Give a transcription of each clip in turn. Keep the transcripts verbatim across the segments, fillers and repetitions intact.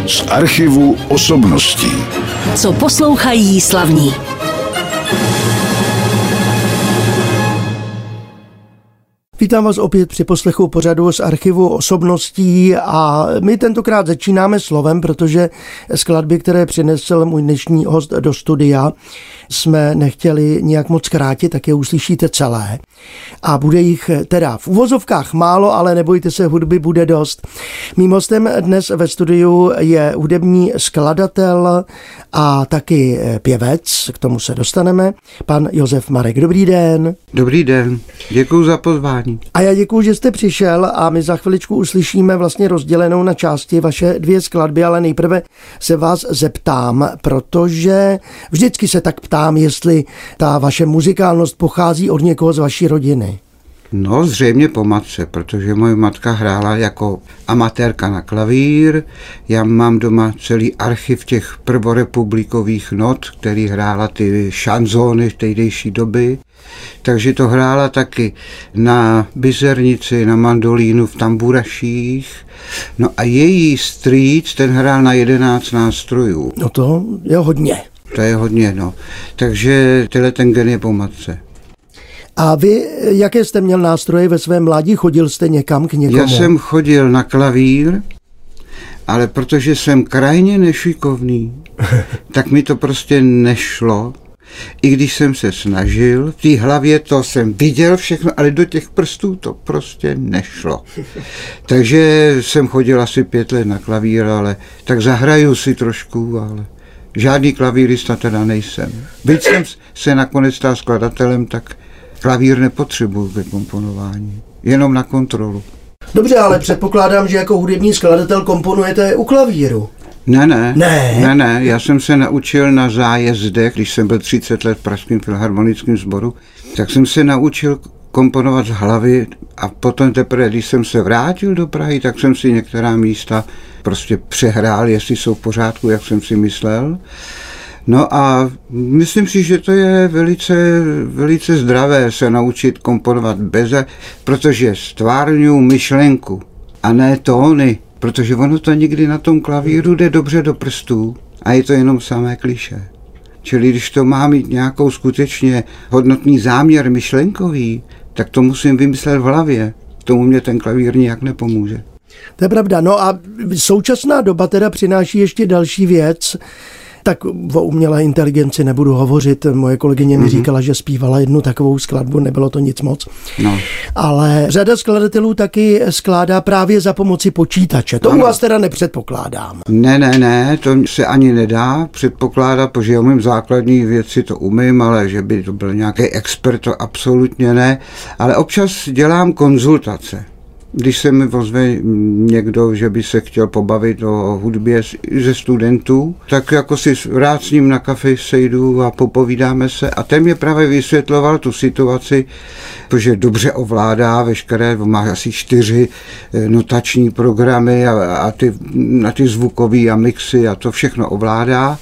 z archivu osobností. Co poslouchají slavní. Vítám vás opět při poslechu pořadu z archivu osobností a my tentokrát začínáme slovem, protože skladby, které přinesl můj dnešní host do studia, jsme nechtěli nějak moc krátit, tak je uslyšíte celé. A bude jich teda v uvozovkách málo, ale nebojte se, hudby bude dost. Mým hostem dnes ve studiu je hudební skladatel a taky pěvec, k tomu se dostaneme, pan Josef Marek. Dobrý den. Dobrý den, děkuji za pozvání. A já děkuji, že jste přišel a my za chviličku uslyšíme vlastně rozdělenou na části vaše dvě skladby, ale nejprve se vás zeptám, protože vždycky se tak ptám, jestli ta vaše muzikálnost pochází od někoho z vaší rodiny. No, zřejmě po matce, protože moje matka hrála jako amatérka na klavír. Já mám doma celý archiv těch prvorepublikových not, který hrála ty šanzóny v tehdejší doby. Takže to hrála taky na bizernici, na mandolínu, v tamburaších. No a její strýc, ten hrál na jedenáct nástrojů. No to je hodně. To je hodně, no. Takže tenhle ten gen je po matce. A vy, jaké jste měl nástroje ve svém mládí? Chodil jste někam k někomu? Já jsem chodil na klavír, ale protože jsem krajně nešikovný, tak mi to prostě nešlo. I když jsem se snažil, v té hlavě to jsem viděl všechno, ale do těch prstů to prostě nešlo. Takže jsem chodil asi pět let na klavír, ale tak zahraju si trošku, ale žádný klavírista teda nejsem. Byť jsem se nakonec stal skladatelem, tak klavír nepotřebuju ke komponování, jenom na kontrolu. Dobře, ale předpokládám, že jako hudební skladatel komponujete u klavíru. Ne, ne, ne, ne, ne, já jsem se naučil na zájezdech, když jsem byl třicet let v Pražském filharmonickém sboru, tak jsem se naučil komponovat z hlavy a potom teprve, když jsem se vrátil do Prahy, tak jsem si některá místa prostě přehrál, jestli jsou v pořádku, jak jsem si myslel. No a myslím si, že to je velice, velice zdravé se naučit komponovat beze, protože stvárňuji myšlenku a ne tóny, protože ono to nikdy na tom klavíru jde dobře do prstů a je to jenom samé klišé. Čili když to má mít nějakou skutečně hodnotný záměr myšlenkový, tak to musím vymyslet v hlavě. Tomu mě ten klavír nijak nepomůže. To je pravda. No a současná doba teda přináší ještě další věc. Tak o umělé inteligenci nebudu hovořit. Moje kolegyně mi mm-hmm. říkala, že zpívala jednu takovou skladbu, nebylo to nic moc. No. Ale řada skladatelů taky skládá právě za pomoci počítače. To ano. U vás teda nepředpokládám. Ne, ne, ne, to se ani nedá předpokládat, protože já umím základní věci, to umím, ale že by to byl nějaký expert, to absolutně ne. Ale občas dělám konzultace. Když se mi ozve někdo, že by se chtěl pobavit o hudbě ze studentů, tak jako si rád s ním na kafe sejdu a popovídáme se. A ten mě právě vysvětloval tu situaci, protože dobře ovládá veškeré, má asi čtyři notační programy a, a ty, na ty zvukové a mixy a to všechno ovládá.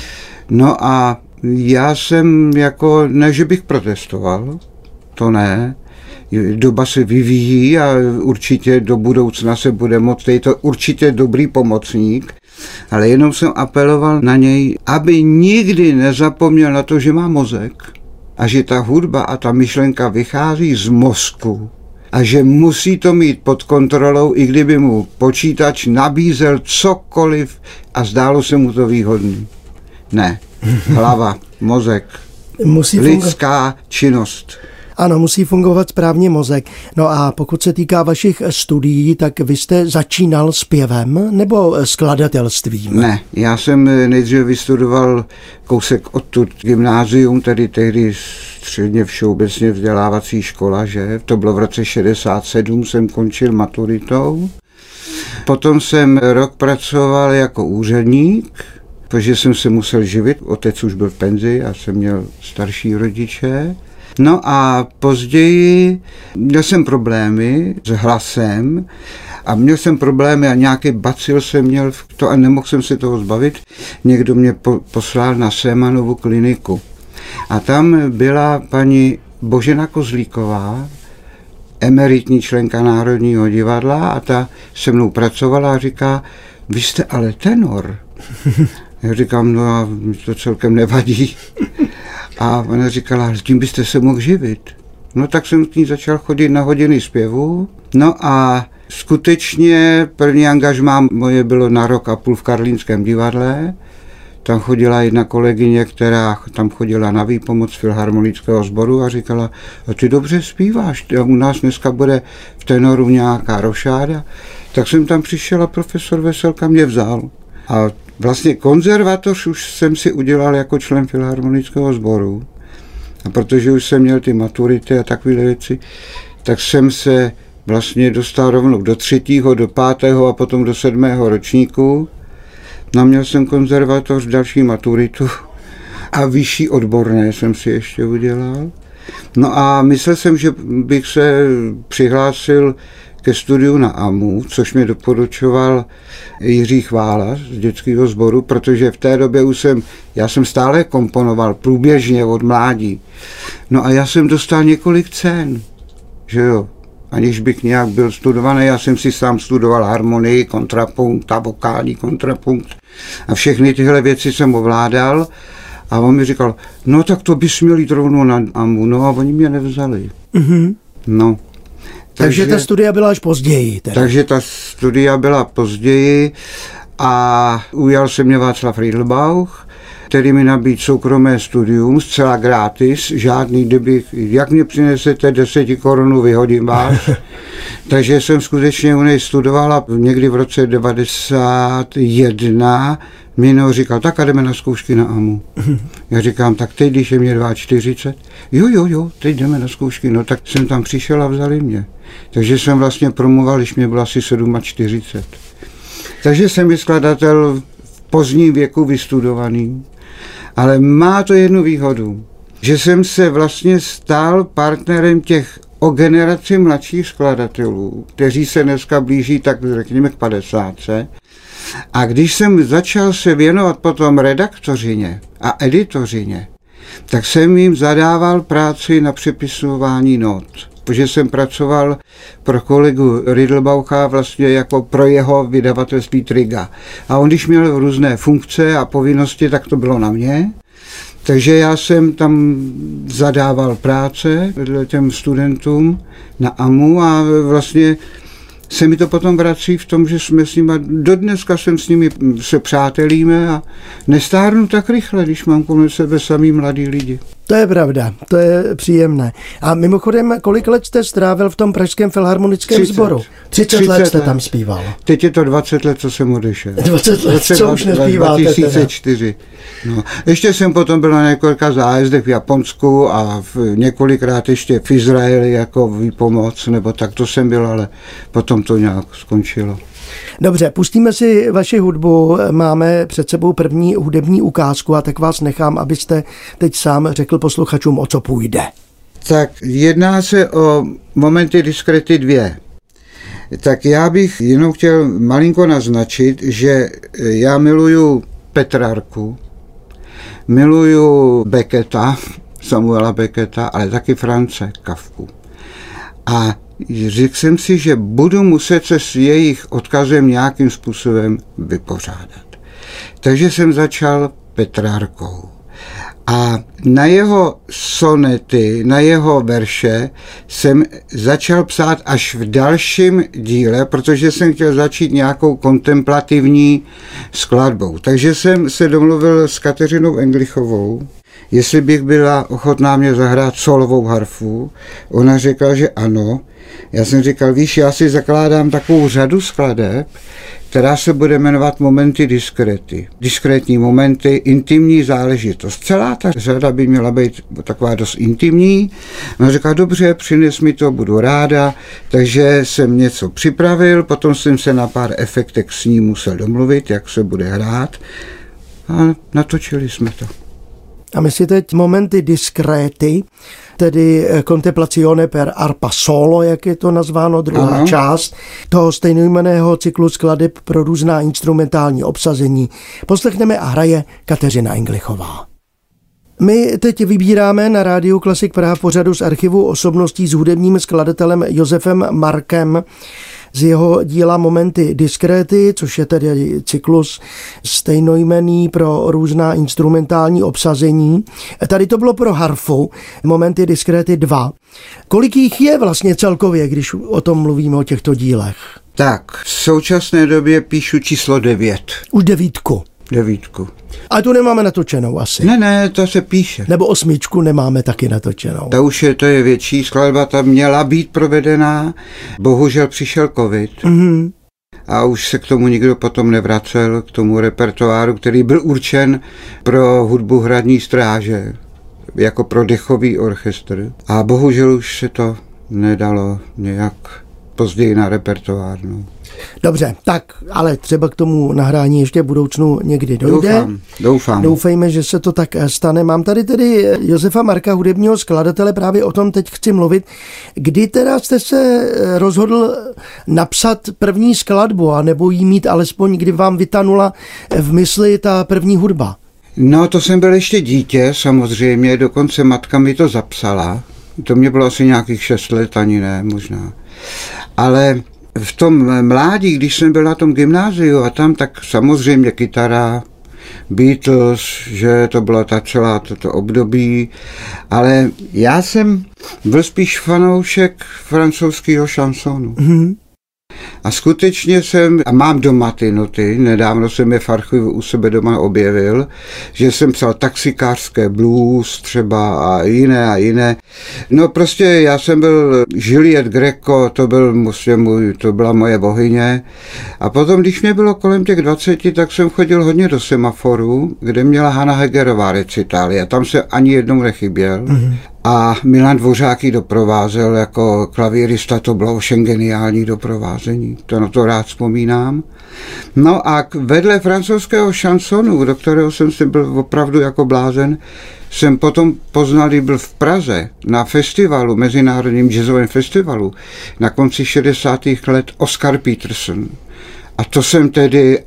No a já jsem jako, ne, že bych protestoval, to ne, doba se vyvíjí a určitě do budoucna se bude moct, je to určitě dobrý pomocník, ale jenom jsem apeloval na něj, aby nikdy nezapomněl na to, že má mozek a že ta hudba a ta myšlenka vychází z mozku a že musí to mít pod kontrolou, i kdyby mu počítač nabízel cokoliv a zdálo se mu to výhodný. Ne, hlava, mozek, musí lidská fungo- činnost. Ano, musí fungovat správně mozek. No a pokud se týká vašich studií, tak vy jste začínal zpěvem nebo skladatelstvím? Ne, já jsem nejdříve vystudoval kousek odtud gymnázium, tedy tehdy středně všeobecně vzdělávací škola, že? To bylo v roce šedesát sedm, jsem končil maturitou. Potom jsem rok pracoval jako úředník, protože jsem se musel živit, otec už byl v penzi a jsem měl starší rodiče. No a později měl jsem problémy s hlasem a měl jsem problémy a nějaký bacil jsem měl v to a nemohl jsem se toho zbavit. Někdo mě po, poslal na Semanovu kliniku a tam byla paní Božena Kozlíková, emeritní členka Národního divadla, a ta se mnou pracovala a říká, vy jste ale tenor. Já říkám, no a mi to celkem nevadí. A ona říkala, tím byste se mohl živit. No tak jsem k ní začal chodit na hodiny zpěvu. No a skutečně první angažmá moje bylo na rok a půl v Karlínském divadle. Tam chodila jedna kolegyně, která tam chodila na výpomoc filharmonického sboru a říkala, a ty dobře zpíváš, u nás dneska bude v tenoru nějaká rošáda. Tak jsem tam přišel a profesor Veselka mě vzal. A vlastně konzervatoř už jsem si udělal jako člen filharmonického sboru. A protože už jsem měl ty maturity a takové věci, tak jsem se vlastně dostal rovnou do třetího, do pátého a potom do sedmého ročníku. No, měl jsem konzervatoř, další maturitu a vyšší odborné jsem si ještě udělal. No a myslel jsem, že bych se přihlásil ke studiu na A M U, což mi doporučoval Jiří Chvála z dětského sboru, protože v té době už jsem, já jsem stále komponoval průběžně od mládí. No a já jsem dostal několik cen, že jo. Aniž bych nějak byl studovaný, já jsem si sám studoval harmonii, kontrapunkt a vokální kontrapunkt a všechny tyhle věci jsem ovládal a on mi říkal, no tak to bys měl jít rovnou na A M U, no a oni mě nevzali. Mm-hmm. No. Takže, takže ta studia byla až později. Teda. Takže ta studia byla později a ujal se mě Václav Riedelbauch, který mi nabídl soukromé studium, zcela gratis, žádný, kdyby, jak mě přinesete deseti korunů, vyhodím vás. Takže jsem skutečně u něj studovala někdy v roce devadesát jedna, mě jenom říkal, tak a jdeme na zkoušky na A M U. Já říkám, tak teď, když je mě čtyřicet dva, jo, jo, jo, teď jdeme na zkoušky, no tak jsem tam přišel a vzali mě. Takže jsem vlastně promoval, když mě bylo asi čtyřicet sedm. Takže jsem i skladatel v pozdním věku vystudovaný. Ale má to jednu výhodu, že jsem se vlastně stal partnerem těch o generaci mladších skladatelů, kteří se dneska blíží tak řekněme k padesátce. A když jsem začal se věnovat potom redaktořině a editořině, tak jsem jim zadával práci na přepisování not. Protože jsem pracoval pro kolegu Riedelbaucha vlastně jako pro jeho vydavatelství Triga. A on, když měl různé funkce a povinnosti, tak to bylo na mě. Takže já jsem tam zadával práce těm studentům na A M U a vlastně se mi to potom vrací v tom, že jsme s nimi, dodneska jsem s nimi se přátelíme a nestárnu tak rychle, když mám kolem sebe samý mladí lidi. To je pravda, to je příjemné. A mimochodem, kolik let jste strávil v tom pražském filharmonickém třicet sboru? třicet, třicet let jste tam zpíval. Teď je to dvacet let, co jsem odešel. dvacet let, co už nespíváte dva tisíce čtyři. No. Ještě jsem potom byl na několika zájezdech v Japonsku a v, několikrát ještě v Izraeli jako výpomoc, nebo tak to jsem byl, ale potom to nějak skončilo. Dobře, pustíme si vaši hudbu, máme před sebou první hudební ukázku a tak vás nechám, abyste teď sám řekl posluchačům, o co půjde. Tak jedná se o Momenty diskrety dvě. Tak já bych jenom chtěl malinko naznačit, že já miluju Petrarku, miluju Becketa, Samuela Becketa, ale taky France Kafku. A řekl jsem si, že budu muset se s jejich odkazem nějakým způsobem vypořádat. Takže jsem začal Petrarkou. A na jeho sonety, na jeho verše jsem začal psát až v dalším díle, protože jsem chtěl začít nějakou kontemplativní skladbou. Takže jsem se domluvil s Kateřinou Englichovou, jestli bych byla ochotná mě zahrát solovou harfu. Ona řekla, že ano. Já jsem říkal, víš, já si zakládám takovou řadu skladeb, která se bude jmenovat Momenty diskrety. Diskrétní momenty, intimní záležitost. Celá ta řada by měla být taková dost intimní. Ona říká, dobře, přines mi to, budu ráda. Takže jsem něco připravil, potom jsem se na pár efektech s ní musel domluvit, jak se bude hrát. A natočili jsme to. A my si teď Momenty diskrety, tedy Contemplazione per arpa solo, jak je to nazváno, druhá Aha. část toho stejnojmenného cyklu skladeb pro různá instrumentální obsazení, poslechneme a hraje Kateřina Englichová. My teď vybíráme na Rádiu Klasik Praha pořadu z archivu osobností s hudebním skladatelem Josefem Markem z jeho díla Momenty diskréty, což je tedy cyklus stejnojmenný pro různá instrumentální obsazení. Tady to bylo pro harfu, Momenty diskréty dva. Kolik jich je vlastně celkově, když o tom mluvíme, o těchto dílech? Tak, v současné době píšu číslo devět. Už devítku. Devítku. A tu nemáme natočenou asi. Ne, ne, to se píše. Nebo osmičku nemáme taky natočenou. Ta už je, to je větší skladba, ta měla být provedená, bohužel přišel covid. Mm-hmm. A už se k tomu nikdo potom nevracel, k tomu repertoáru, který byl určen pro hudbu hradní stráže, jako pro dechový orchestr. A bohužel už se to nedalo nějak později na repertoár. No. Dobře, tak, ale třeba k tomu nahrání ještě v budoucnu někdy dojde. Doufám, doufám. Doufejme, že se to tak stane. Mám tady tedy Josefa Marka, hudebního skladatele, právě o tom teď chci mluvit. Kdy teda jste se rozhodl napsat první skladbu, anebo jí mít alespoň, kdy vám vytanula v mysli ta první hudba? No, to jsem byl ještě dítě, samozřejmě, dokonce matka mi to zapsala. To mě bylo asi nějakých šest let, ani ne, možná. Ale v tom mládí, když jsem byl na tom gymnáziu a tam, tak samozřejmě kytara, Beatles, že to byla ta celá toto období, ale já jsem byl spíš fanoušek francouzského šansonu. Mm-hmm. A skutečně jsem, a mám doma ty noty, nedávno jsem je v archivu u sebe doma objevil, že jsem psal taxikářské blues třeba a jiné a jiné. No prostě já jsem byl Juliette Greco, to, byl prostě můj, to byla moje bohyně. A potom, když mě bylo kolem těch dvaceti, tak jsem chodil hodně do Semaforu, kde měla Hana Hegerová recitály a tam se ani jednou nechyběl. Mm-hmm. A Milan Dvořák ji doprovázel jako klavírista, to bylo ovšem geniální doprovázení, to na to rád vzpomínám. No a vedle francouzského šansonu, do kterého jsem si byl opravdu jako blázen, jsem potom poznal, když byl v Praze na festivalu, mezinárodním jazzovém festivalu, na konci šedesátých let Oscar Peterson. A to jsem tedy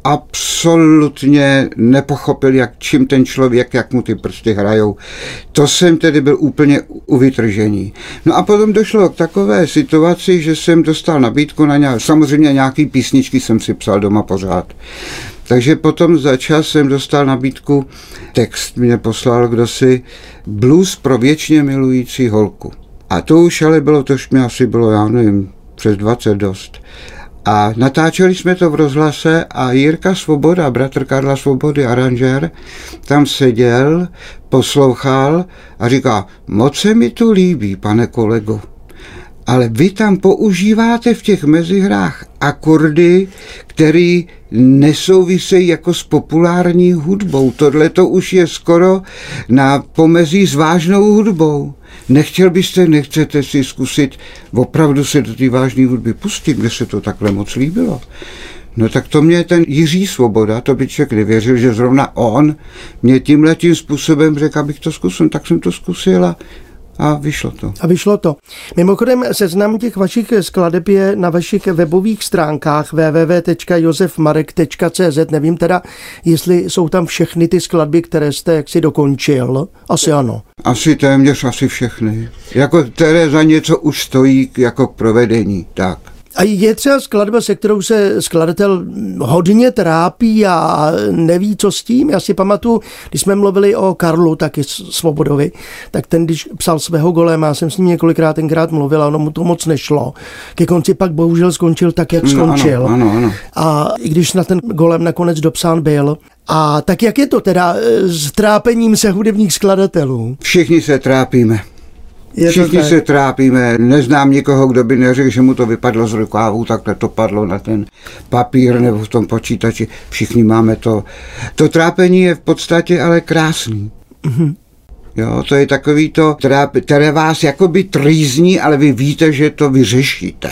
absolutně nepochopil, jak čím ten člověk, jak mu ty prsty hrajou. To jsem tedy byl úplně u vytržení. No a potom došlo k takové situaci, že jsem dostal nabídku na nějaké, samozřejmě nějaký písničky jsem si psal doma pořád. Takže potom za čas jsem dostal nabídku, text mě poslal kdosi, blues pro věčně milující holku. A to už ale bylo, to už mi asi bylo, já nevím, přes dvacet dost. A natáčeli jsme to v rozhlase a Jirka Svoboda, bratr Karla Svobody, aranžér, tam seděl, poslouchal a říká, moc se mi to líbí, pane kolego, ale vy tam používáte v těch mezihrách akordy, které nesouvisejí jako s populární hudbou. Tohle to už je skoro na pomezí s vážnou hudbou. Nechtěl byste, nechcete si zkusit opravdu se do té vážné hudby pustit, kde se to takhle moc líbilo. No tak to mě ten Jiří Svoboda, to by člověk nevěřil, že zrovna on mě tímhletím způsobem řekl, abych to zkusil, tak jsem to zkusil a A vyšlo to. A vyšlo to. Mimochodem, seznam těch vašich skladeb je na vašich webových stránkách w w w tečka josef marek tečka c z. Nevím teda, jestli jsou tam všechny ty skladby, které jste jaksi dokončil. Asi ano. Asi téměř asi všechny. Jako které za něco už stojí jako k provedení. Tak. A je třeba skladba, se kterou se skladatel hodně trápí a neví, co s tím. Já si pamatuju, když jsme mluvili o Karlu, taky Svobodovi, tak ten, když psal svého Goléma, já jsem s ním několikrát tenkrát mluvil a ono mu to moc nešlo. Ke konci pak bohužel skončil tak, jak skončil. No, ano, ano, ano. A i když na ten Golém nakonec dopsán byl. A tak jak je to teda s trápením se hudebních skladatelů? Všichni se trápíme. Je Všichni se trápíme, neznám nikoho, kdo by neřekl, že mu to vypadlo z rukávu, takhle to padlo na ten papír nebo v tom počítači. Všichni máme to. To trápení je v podstatě ale krásný. Mm-hmm. Jo, to je takový to, které vás jakoby trýzní, ale vy víte, že to vyřešíte.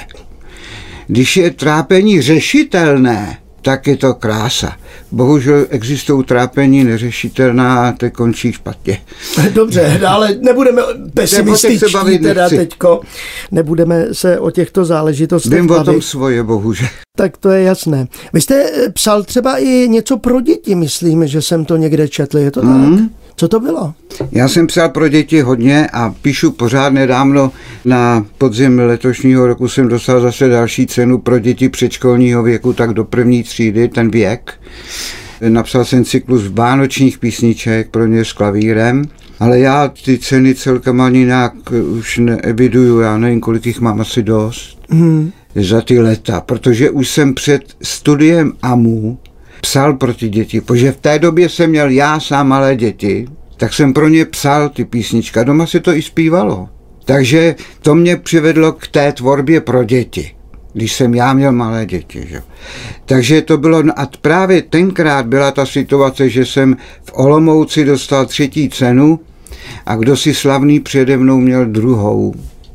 Když je trápení řešitelné, tak je to krása. Bohužel existují trápení neřešitelná a to končí špatně. Dobře, ale nebudeme pesimističtí teda teďko. Nebudeme se o těchto záležitostech Vím bavit. o tom svoje, bohužel. Tak to je jasné. Vy jste psal třeba i něco pro děti, myslím, že jsem to někde četl, je to tak? Mm, Co to bylo? Já jsem psal pro děti hodně a píšu pořád. Nedávno na podzim letošního roku jsem dostal zase další cenu pro děti předškolního věku, tak do první třídy, ten věk. Napsal jsem cyklus vánočních písniček pro ně s klavírem, ale já ty ceny celkem ani nějak už neeviduju, já nevím, kolik jich mám, asi dost hmm. za ty léta, protože už jsem před studiem A M U psal pro ty děti, protože v té době jsem měl já sám malé děti, tak jsem pro ně psal ty písnička, doma se to i zpívalo. Takže to mě přivedlo k té tvorbě pro děti, když jsem já měl malé děti. Že? Takže to bylo, no a právě tenkrát byla ta situace, že jsem v Olomouci dostal třetí cenu a kdo si slavný přede mnou měl druhou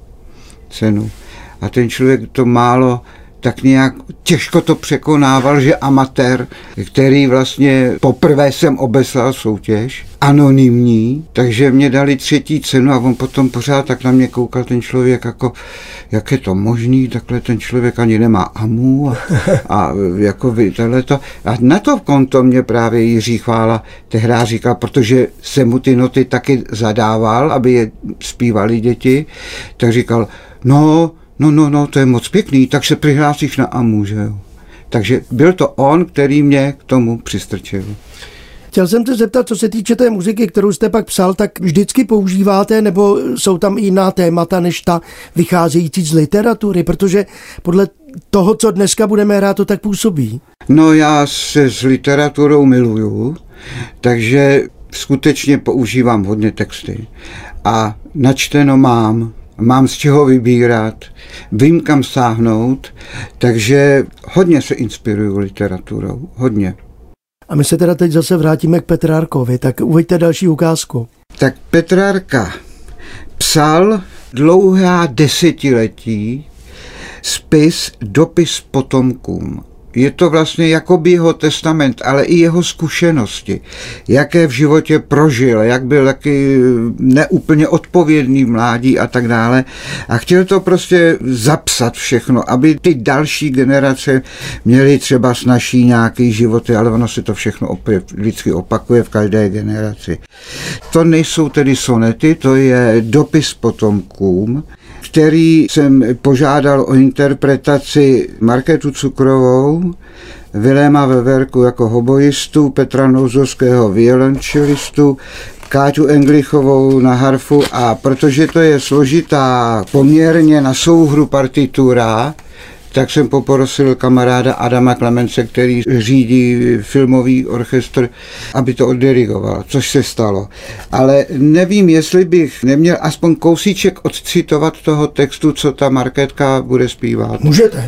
cenu. A ten člověk to málo tak nějak těžko to překonával, že amatér, který vlastně poprvé jsem obeslal soutěž, anonymní, takže mě dali třetí cenu a on potom pořád tak na mě koukal ten člověk, jako jak je to možný, takhle ten člověk ani nemá A M U a, a jako vy, tohleto. A na to konto mě právě Jiří Chvála tehdy říkal, protože jsem mu ty noty taky zadával, aby je zpívali děti, tak říkal, no, No, no, no, to je moc pěkný, tak se přihlásíš na A M U, že jo. Takže byl to on, který mě k tomu přistrčil. Chtěl jsem se zeptat, co se týče té muziky, kterou jste pak psal, tak vždycky používáte, nebo jsou tam i jiná témata, než ta vycházející z literatury, protože podle toho, co dneska budeme hrát, to tak působí. No, já se s literaturou miluju, takže skutečně používám hodně texty a načteno mám. Mám z čeho vybírat, vím kam sáhnout, takže hodně se inspiruju literaturou, hodně. A my se teda teď zase vrátíme k Petrárkovi, tak uveďte další ukázku. Tak Petrárka psal dlouhá desetiletí spis Dopis potomkům. Je to vlastně jakoby jeho testament, ale i jeho zkušenosti, jaké v životě prožil, jak byl taky neúplně odpovědný v mládí a tak dále. A chtěl to prostě zapsat všechno, aby ty další generace měly třeba snazší nějaký životy, ale ono se to všechno opět vždycky opakuje v každé generaci. To nejsou tedy sonety, to je Dopis potomkům, který jsem požádal o interpretaci Markétu Cukrovou, Viléma Veverku jako hoboistu, Petra Nouzovského violončelistu, Káťu Englichovou na harfu a protože to je složitá poměrně na souhru partitura, tak jsem poprosil kamaráda Adama Klemence, který řídí filmový orchestr, aby to oddirigoval, což se stalo. Ale nevím, jestli bych neměl aspoň kousíček odcitovat toho textu, co ta Markétka bude zpívat. Můžete.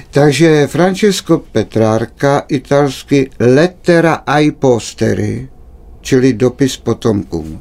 Takže Francesco Petrarca, italsky Lettera ai posteri, čili dopis potomkům.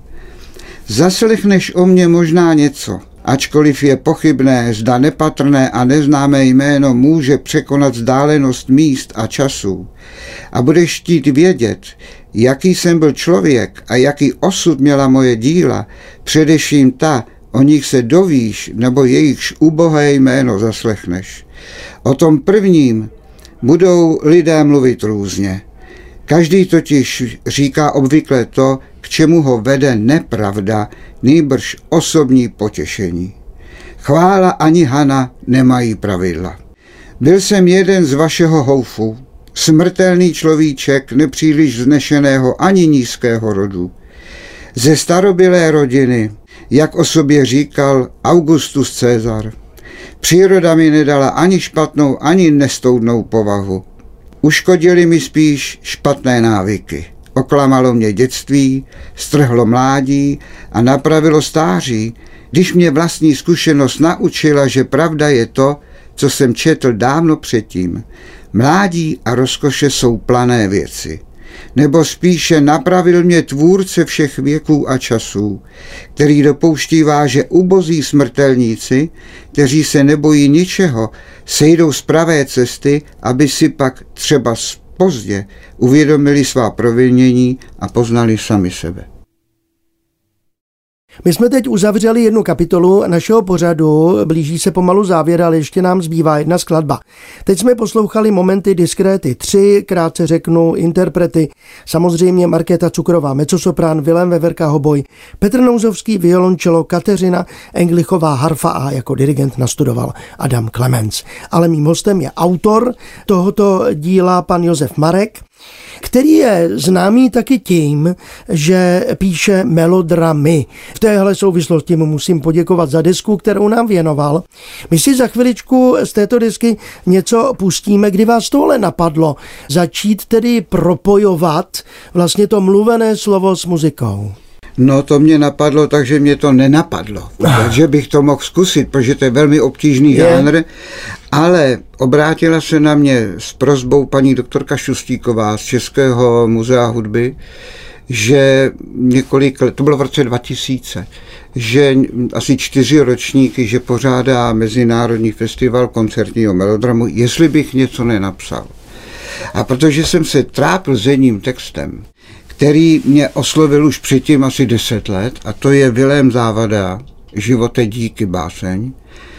Zaslechneš o mně možná něco, ačkoliv je pochybné, zda nepatrné a neznámé jméno může překonat vzdálenost míst a časů a budeš chtít vědět, jaký jsem byl člověk a jaký osud měla moje díla, především ta, o nich se dovíš, nebo jejichž ubohé jméno zaslechneš. O tom prvním budou lidé mluvit různě. Každý totiž říká obvykle to, k čemu ho vede nepravda, nýbrž osobní potěšení. Chvála ani hana nemají pravidla. Byl jsem jeden z vašeho houfu, smrtelný človíček nepříliš vznešeného ani nízkého rodu. Ze starobylé rodiny, jak o sobě říkal Augustus Cezar. Příroda mi nedala ani špatnou, ani nestoudnou povahu. Uškodili mi spíš špatné návyky. Oklamalo mě dětství, strhlo mládí a napravilo stáří, když mě vlastní zkušenost naučila, že pravda je to, co jsem četl dávno předtím. Mládí a rozkoše jsou plané věci. Nebo spíše napravil mě tvůrce všech věků a časů, který dopouštívá, že ubozí smrtelníci, kteří se nebojí ničeho, sejdou z pravé cesty, aby si pak třeba pozdě uvědomili svá provinění a poznali sami sebe. My jsme teď uzavřeli jednu kapitolu našeho pořadu, blíží se pomalu závěr, ale ještě nám zbývá jedna skladba. Teď jsme poslouchali momenty Diskréty tři, krátce řeknu interprety, samozřejmě Markéta Cukrová, mezzosoprán, Vilém Veverka hoboj, Petr Nouzovský violončelo, Kateřina Englichová harfa a jako dirigent nastudoval Adam Klemens. Ale mým hostem je autor tohoto díla, pan Josef Marek, který je známý taky tím, že píše melodramy. V téhle souvislosti mu musím poděkovat za desku, kterou nám věnoval. My si za chviličku z této desky něco pustíme, kdy vás tohle napadlo. Začít tedy propojovat vlastně to mluvené slovo s muzikou. No to mě napadlo, takže mě to nenapadlo. Takže bych to mohl zkusit, protože to je velmi obtížný žánr, ale obrátila se na mě s prosbou paní doktorka Šustíková z Českého muzea hudby, že několik let, to bylo v roce dva tisíce, že asi čtyři ročníky, že pořádá Mezinárodní festival koncertního melodramu, jestli bych něco nenapsal. A protože jsem se trápil s jedním textem, který mě oslovil už předtím asi deset let, a to je Vilém Závada, Živote díky báseň,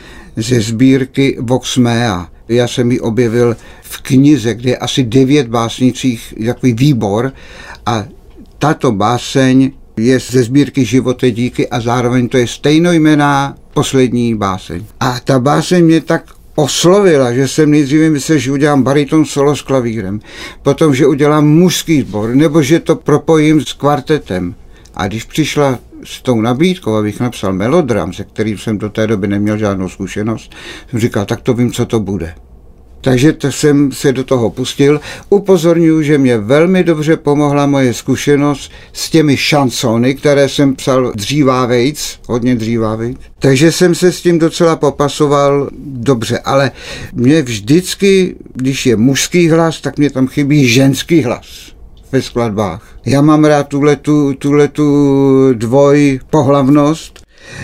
ze sbírky Vox Mea. Já jsem ji objevil v knize, kde je asi devět básnicích, takový výbor, a tato báseň je ze sbírky Živote díky a zároveň to je stejnojmenná poslední báseň. A ta báseň mě tak oslovila, že jsem nejdříve myslel, že udělám bariton solo s klavírem, potom, že udělám mužský sbor, nebo že to propojím s kvartetem. A když přišla s tou nabídkou, abych napsal melodram, se kterým jsem do té doby neměl žádnou zkušenost, jsem říkal, tak to vím, co to bude. Takže to jsem se do toho pustil. Upozorňuji, že mě velmi dobře pomohla moje zkušenost s těmi šansony, které jsem psal dřívávejc, hodně dřívávejc. Takže jsem se s tím docela popasoval dobře, ale mě vždycky, když je mužský hlas, tak mě tam chybí ženský hlas ve skladbách. Já mám rád tuhletu, tuhletu dvojpohlavnost,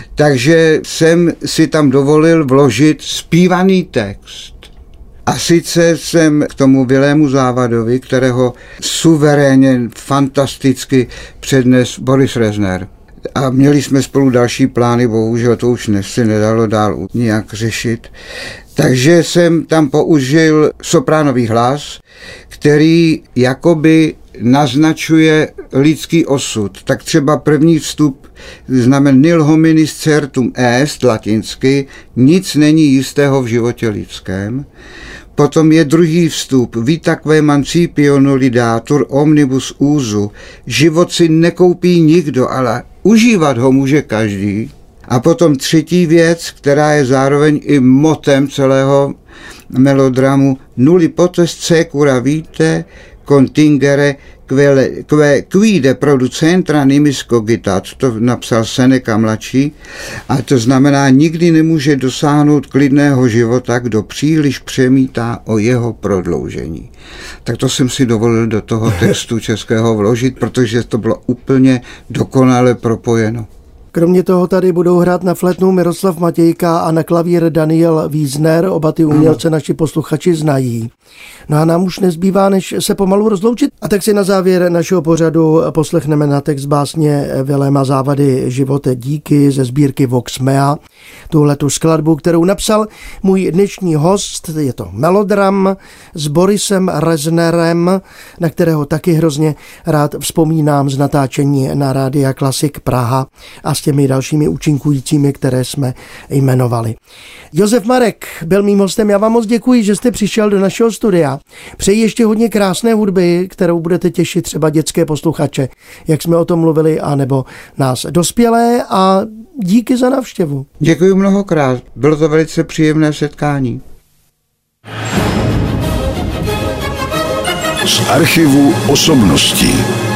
takže jsem si tam dovolil vložit zpívaný text. A sice jsem k tomu Vilému Závadovi, kterého suverénně, fantasticky přednes Boris Rezner. A měli jsme spolu další plány, bohužel to už se nedalo dál nějak řešit. Takže jsem tam použil sopránový hlas, který jakoby naznačuje lidský osud. Tak třeba první vstup znamená nil hominis certum est, latinsky, nic není jistého v životě lidském. Potom je druhý vstup, vitaque mancipio nullidatur omnibus usu, život si nekoupí nikdo, ale užívat ho může každý. A potom třetí věc, která je zároveň i motem celého melodramu, nulli potest secura vitae contingere que quide producentra nimis cogitat, to napsal Seneca mladší, a to znamená, nikdy nemůže dosáhnout klidného života, kdo příliš přemítá o jeho prodloužení. Tak to jsem si dovolil do toho textu českého vložit, protože to bylo úplně dokonale propojeno. Kromě toho tady budou hrát na flétnu Miroslav Matějka a na klavír Daniel Wiesner, oba ty umělce naši posluchači znají. No a nám už nezbývá, než se pomalu rozloučit. A tak si na závěr našeho pořadu poslechneme na text básně Viléma Závady Živote díky ze sbírky Vox Mea. Tuhletu skladbu, kterou napsal můj dnešní host, je to melodram s Borisem Reznerem, na kterého taky hrozně rád vzpomínám z natáčení na Rádia Klasik Praha a s těmi dalšími účinkujícími, které jsme jmenovali. Josef Marek byl mým hostem, já vám moc děkuji, že jste přišel do našeho studia. Přeji ještě hodně krásné hudby, kterou budete těšit třeba dětské posluchače, jak jsme o tom mluvili, anebo nás dospělé, a díky za návštěvu. Děkuji mnohokrát, bylo to velice příjemné setkání. Z archivu osobností.